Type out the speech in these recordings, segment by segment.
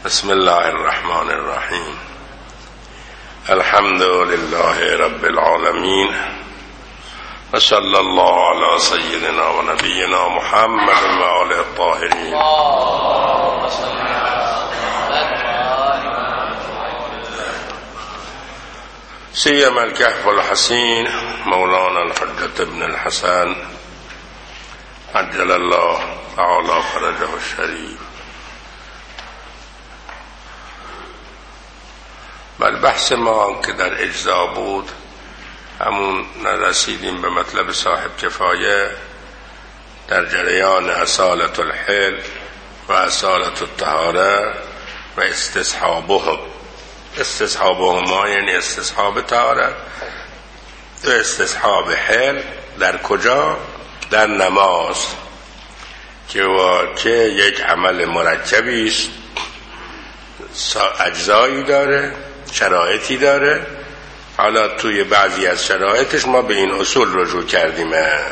بسم الله الرحمن الرحیم. الحمد لله رب العالمین و صلی الله علی سیدنا و نبینا محمد و آله الطاهرین. سیم الکهف الحسین مولانا الحجة ابن الحسن عجل الله تعالی فرجه الشریف. بل بحث ما که در اجزا بود، همون نرسیدیم به مطلب صاحب کفایه در جریان اصالت الحل و اصالت الطهاره و استصحابهما یعنی استصحاب طهاره و استصحاب حل در کجا؟ در نماز که یک عمل مرکبی است، اجزایی داره، شرایطی داره. حالا توی بعضی از شرایطش ما به این اصول رجوع کردیم.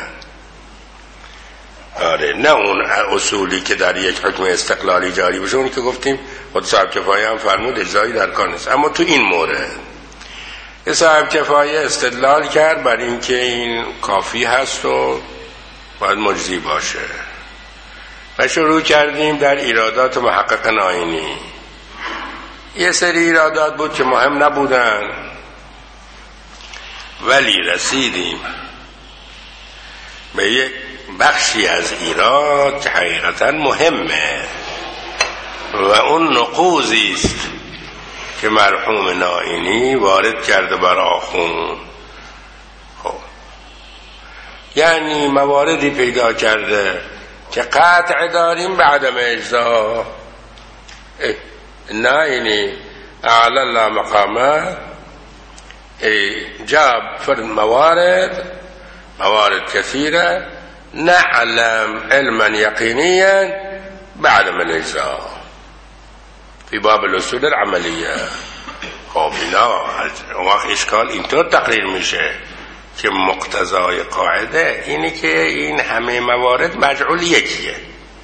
نه اون اصولی که در یک حکم استقلالی جاری بشه، اونی که گفتیم خود صاحب کفایه هم فرمود اجزایی در کار نیست. اما تو این مورد صاحب کفایه استدلال کرد بر این که این کافی هست و باید مجزی باشه و شروع کردیم در ایرادات محقق آیینی. یه سری ایرادات بود که مهم نبودن، ولی رسیدیم به یک بخشی از ایراد که حقیقتا مهمه و اون نقوضی است که مرحوم نائینی وارد کرده بر آخوند. خب یعنی مواردی پیدا کرده که قطع داریم به عدم اجزا. نائینی اعلی الله مقامه جاب فرد موارد كثيرة نعلم علما يقينيا بعدم الإجزاء في باب الأصول العملية. خب اینا وقت اشکال اینطور تقریر میشه که مقتضای قاعده اینه که این همه موارد مجعول یکیه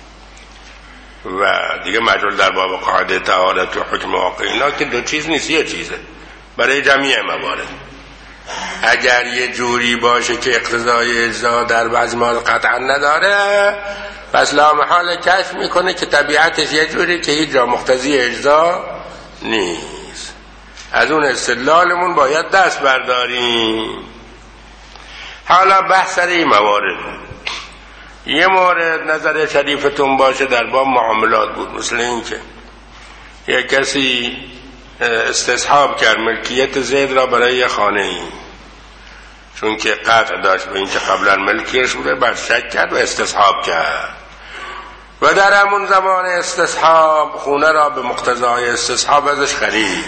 و دیگه مجعول در باب قاعده طهارت و حکم واقع اینا که دو چیز نیست، یه چیزه برای جمعی موارد. اگر یه جوری باشه که اقتضای اجزا در بعضی موارد قطعا نداره، پس لا محال کشف میکنه که طبیعتش یه جوری که هیچ جا مقتضی اجزا نیست. از اون استدلالمون باید دست برداریم. حالا بحث سر این موارد. یه مورد نظر شریفتون باشه در باب معاملات بود، مثل این که یه کسی استصحاب کرد ملکیت زید را برای یه خانه ای، چون که قطع داشت به این که قبلا ملکیش بوده، بعد شک کرد و استصحاب کرد و در همون زمان استصحاب خونه را به مقتضای استصحاب ازش خرید.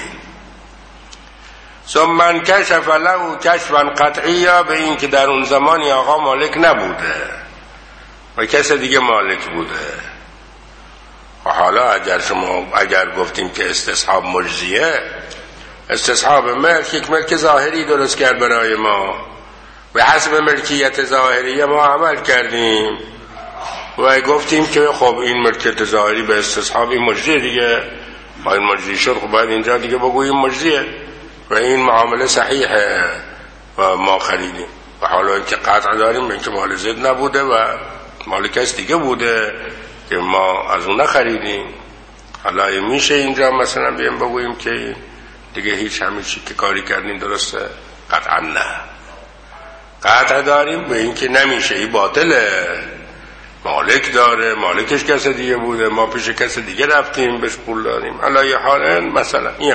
ثم انکشف له کشفا قطعیا، به این که در اون زمان آقا مالک نبوده و کس دیگه مالک بوده. و حالا اگر گفتیم که استصحاب مجزیه، استصحاب ملک یک ملک ظاهری درست کرد برای ما، به حسب ملکیت ظاهری ما عمل کردیم و گفتیم که خب این ملکیت ظاهری به استصحاب این مجزیه دیگه، با این مجزی شد خب باید اینجا دیگه بگوییم مجزیه و این معامله صحیحه و ما خریدیم. و حالا اینکه قطع داریم به اینکه مال زید نبوده و مال کس دیگه بوده که ما از اون نخریدیم. حالا میشه اینجا مثلا بیم بگوییم که دیگه هیچ همین چی که کاری کردیم درسته؟ قطعا نه. قطع داریم به این که نمیشه، این باطله، مالک داره، مالکش کس دیگه بوده، ما پیش کس دیگه رفتیم بهش پول داریم. حالا یه حالا مثلا این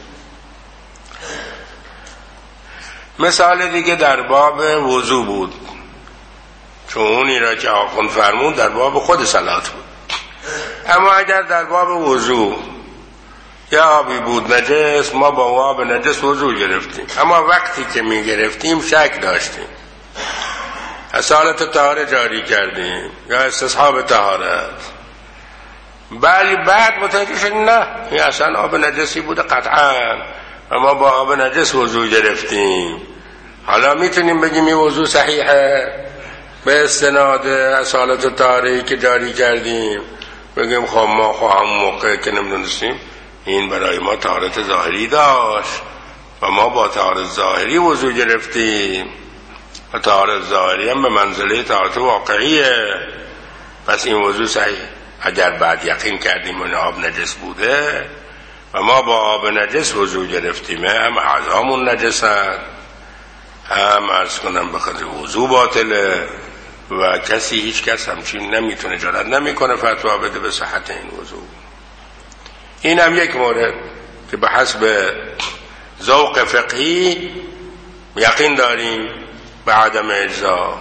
مثال دیگه در باب وضو بود، چون اونی را که آخوند فرمود در باب خود صلات بود. اما اگر در باب وضو یا آبی بود نجس، ما با آب نجس وضو گرفتیم، اما وقتی که می گرفتیم شک داشتیم، اصالت طهاره جاری کردیم یا استصحاب طهارت، ولی بعد متوجه شدیم نه این اصلا آب نجسی بوده قطعا، اما با آب نجس وضو گرفتیم. حالا میتونیم بگیم این وضو صحیحه به استناد اصالت طهاره‌ای که جاری کردیم، بگیم خب ما همون موقع که نمیدونستیم این برای ما طهارت ظاهری داشت و ما با طهارت ظاهری وضو گرفتیم و طهارت ظاهری هم به منزله طهارت واقعیه، پس این وضو صحیح. اگر بعد یقین کردیم اون آب نجس بوده و ما با آب نجس وضو گرفتیم، هم اعضامون نجسن، هم عرض کنم بخاطر وضو باطله و هیچ کس همچین نمیتونه، جرئت نمیکنه فتوا بده به صحت این وضو. این هم یک مورد که به حسب ذوق فقهی یقین داریم به عدم اجزا.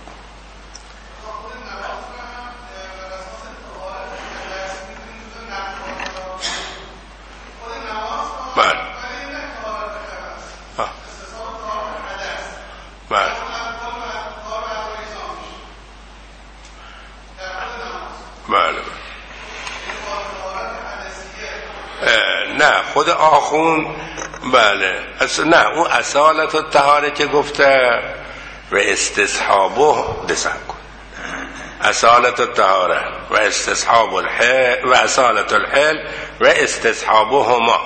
نه خود آخون بله نه اون اصالت الطهاره که گفته و استصحابه دسم کن، اصالت الطهاره و استصحاب الحل و اصالت الحل و استصحابه هما،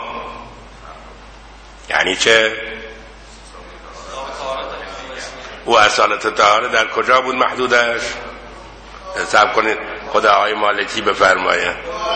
یعنی چه؟ و اصالت الطهاره در کجا بود محدودش؟ حساب کنید خدا آقای مالکی بفرمایه.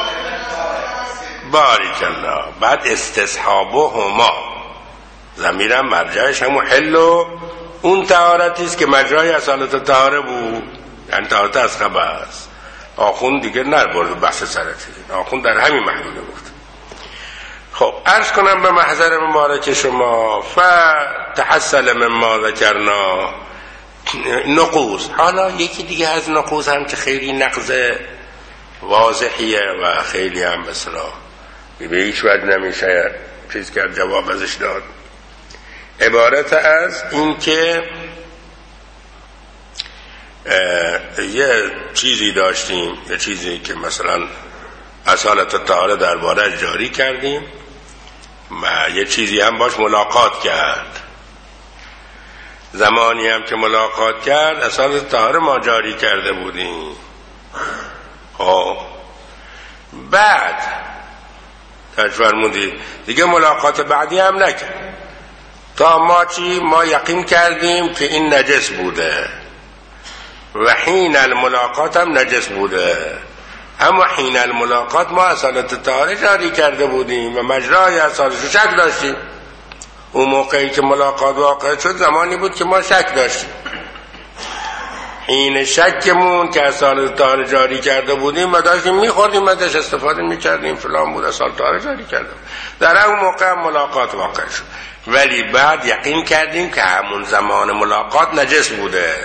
بارک الله. بعد استصحابه هما ضمیرم مرجعش همون حل و اون طهارتی است که مجرای اصالت الطهاره بود، یعنی طهارت از خبث. آخون دیگه نربرد بحث سرتی، آخون در همین محدوده بود. خب عرض کنم به محضر مبارک شما فتحصل مما ذکرنا نقوص. حالا یکی دیگه از نقوص هم که خیلی نقض واضحیه و خیلی هم بسرا به هیچ وجه نمیشه چیز کرد جواب ازش داد، عبارت از این که یه چیزی داشتیم، یه چیزی که مثلا اصالت الطهاره درباره جاری کردیم و یه چیزی هم باش ملاقات کرد، زمانی هم که ملاقات کرد اصالت الطهاره ما جاری کرده بودیم. خب بعد فرمودی دیگه ملاقات بعدی هم نکرد تا ما چی؟ ما یقین کردیم که این نجس بوده و حین الملاقات هم نجس بوده، اما حین الملاقات ما اصالت الطهاره جاری کرده بودیم و مجرای اصالتشو شک داشتیم. اون موقعی که ملاقات واقع شد زمانی بود که ما شک داشتیم. حین شکمون که اصالت الطهاره جاری کرده بودیم و داشتیم میخوردیم ازش استفاده میکردیم فلان بود اصالت الطهاره جاری کردیم، در اون موقع هم ملاقات واقع شد، ولی بعد یقین کردیم که همون زمان ملاقات نجس بوده.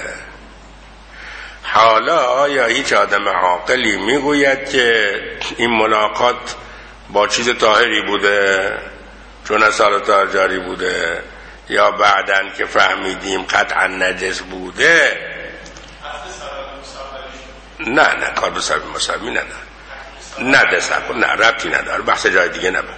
حالا آیا هیچ آدم عاقلی میگوید که این ملاقات با چیز طاهری بوده چون اصالت الطهاره جاری بوده، یا بعدن که فهمیدیم قطعا نجس بوده؟ نه کار به سبب مساوی نه نه ربطی نداره، بحث جای دیگه نه،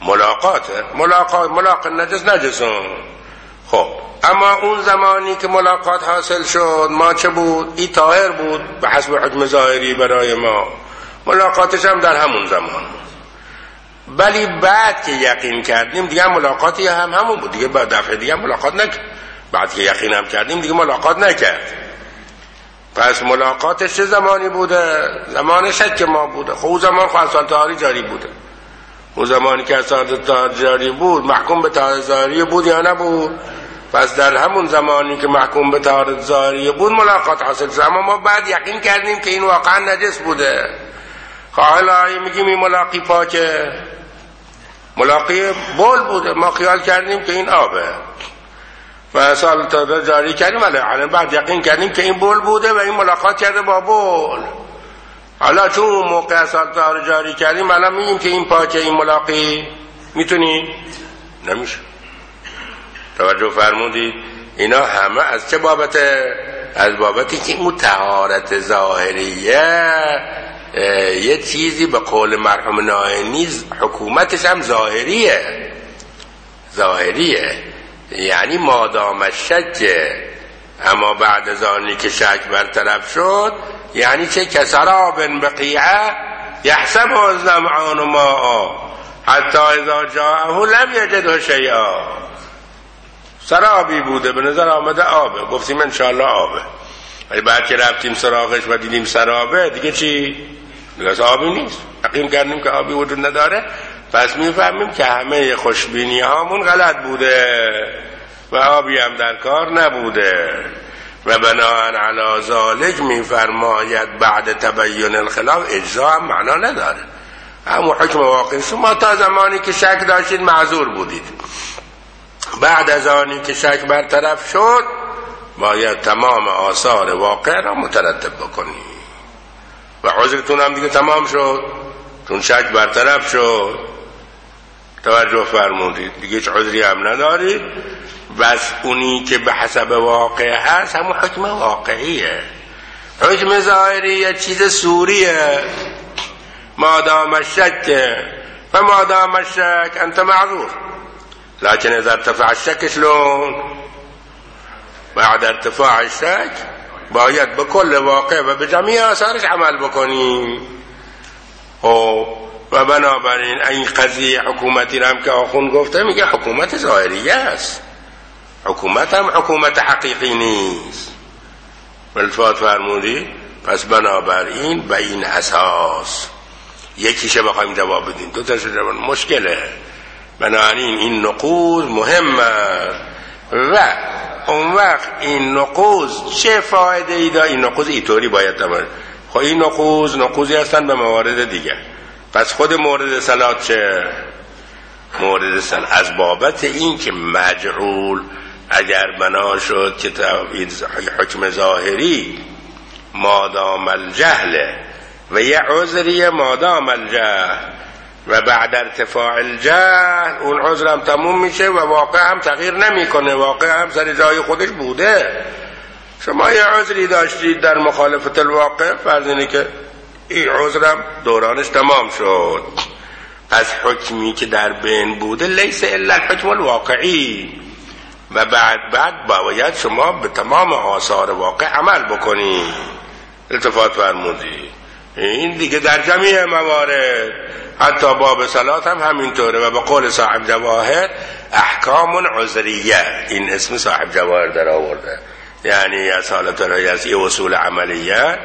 ملاقات نجسون. خب اما اون زمانی که ملاقات حاصل شد ما چه بود؟ این طاهر بود به حسب حکم ظاهری برای ما، ملاقاتش هم در همون زمان، ولی بعد که یقین کردیم دیگه ملاقاتی هم همون بود دیگه، بعد دفعه دیگه ملاقات نکرد، بعد که یقین هم کردیم دیگه ملاقات نکرد. پس ملاقاتش چه زمانی بوده؟ زمان شک ما بوده. خب اون زمان خب اصالت الطهاره جاری بوده، اون زمانی که اصالت الطهاره جاری بود محکوم به طهارت ظاهری بود یا نبود؟ پس در همون زمانی که محکوم به طهارت ظاهری بود ملاقات حاصل شد، اما ما بعد یقین کردیم که این واقعا نجس بوده. حالا میگیم این ملاقی پاکه، ملاقی بول بوده، ما خیال کردیم که این آبه و اصالت الطهاره جاری کردیم، ولی بعد یقین کردیم که این بول بوده و این ملاقات کرده با بول. حالا چون اون موقع اصالت الطهاره جاری کردیم الان میگیم که این پاکه، این ملاقی میتونی؟ نمیشه. توجه فرمودید؟ اینا همه از چه بابته؟ از بابتی که اون طهارت ظاهریه یه چیزی به قول مرحوم نائینی حکومتش هم ظاهریه، یعنی مادام شک، اما بعد از آنی که شک برطرف شد یعنی چه؟ کسراب بقیعه یحسب الظمآن ماء حتی اذا جاءه لم یجده شیئا. سرابی بوده، به نظر آمده آبه، گفتیم انشاءالله آبه، ولی بعد که رفتیم سراغش و دیدیم سرابه، دیگه چی؟ دیگه آبی نیست. یقین کردیم که آبی وجود نداره. پس میفهمیم که همه خوشبینی هامون غلط بوده و آبی هم در کار نبوده. و بناهن علی ذالک میفرماید بعد تبین الخلاف اجزا هم معنا نداره، همون حکم واقعی. شما تا زمانی که شک داشتید معذور بودید، بعد از آنی که شک برطرف شد باید تمام آثار واقع را مترتب بکنید و عذرتون هم دیگه تمام شد، چون شک برطرف شد. توجه فرمودید، دیگه هیچ عذری هم ندارید. بس اونی که به حسب واقع هست همون حکم واقعیه. حکم ظاهری یه چیز سوریه، مادام الشک فمادام الشک انت معذور، لكن اذا ارتفع الشک شلون؟ بعد ارتفاع الشک باید به کل واقع و به جمعی آثارش عمل بکنیم. و بنابراین این قضیه حکومتی را هم که آخون گفته، میگه حکومت ظاهریه است، حکومت هم حکومت حقیقی نیست. التفات فرمودی؟ پس بنابراین به این اساس یکیشه بخوایم جواب بدیم، دو تاش جواب مشکله. بنابراین این نقوض مهمه و اون وقت این نقوض چه فایده ای داره؟ این نقوض اینطوری باید تمام. خب این نقوضی هستن به موارد دیگه. پس خود مورد صلات چه؟ مورد صلات از بابت این که مجعول اگر بنا شد که حکم ظاهری مادام الجهل و یه عذری مادام الجهل و بعد ارتفاع الجهل اون عذر هم تموم میشه و واقع هم تغییر نمیکنه، واقع هم سر جای خودش بوده. شما یه عذری داشتید در مخالفت الواقع، فرض اینه که این عذرم دورانش تمام شد. پس حکمی که در بین بوده لیس الا الحکم الواقعی و بعد باید شما به تمام آثار واقع عمل بکنی. التفات فرمودی. این دیگه در جمعی موارد، حتی باب صلات هم همینطوره. و به قول صاحب جواهر احکام عذریه، این اسم صاحب جواهر در آورده، یعنی از حالت رایزی اصول عملیه.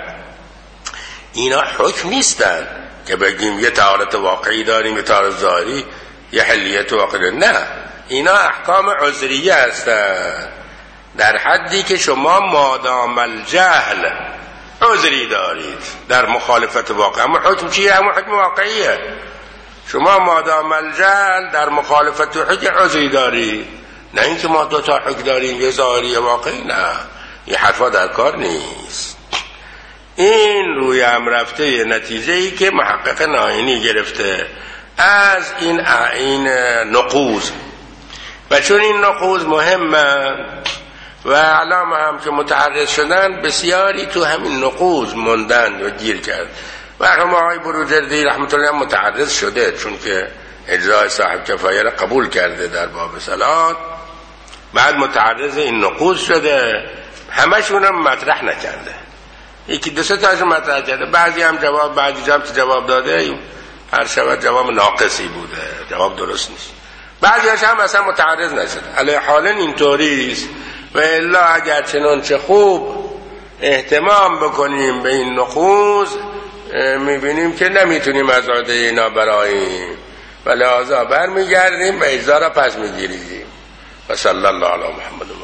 اینا حکم نیستن که بگیم یه طهارت واقعی داریم، یه طهارت ظاهری، یه حلیت واقعی. نه، اینا احکام عذریه هستن در حدی که شما مادام الجهل عذری دارید در مخالفت واقع. اما حکم چیه؟ همون حکم واقعیه. شما مادام الجهل در مخالفت حکم عذری دارید، نه اینکه ما دو تا حکم داریم، یه ظاهری واقعی. نه، یه حرفا در کار نیست. این روی هم رفته نتیجه ای که محقق ناینی گرفته از این نقوض. و چون این نقوض مهمه و علامه هم که متعرض شدن، بسیاری تو همین نقوض مندن و گیر کرد. و همه بروجردی رحمت الله متعرض شده، چون که اجزای صاحب کفایه را قبول کرده در باب صلات، بعد متعرض این نقوض شده. همشون هم مطرح نکرده، یکی دو سه تاشو مطرح کرده، بعضی هم جواب، بعضی هم جواب داده، هر شود جواب ناقصی بوده، جواب درست نیست. بعضی هم اصلا متعرض نشده. علیه حالا اینطوریست. و الا اگر چنانچه خوب اهتمام بکنیم به این نقوض، میبینیم که نمیتونیم از عهده اینا براییم و لحاظا برمیگردیم و اجزا را پس میگیریم. و صلی الله علی محمد.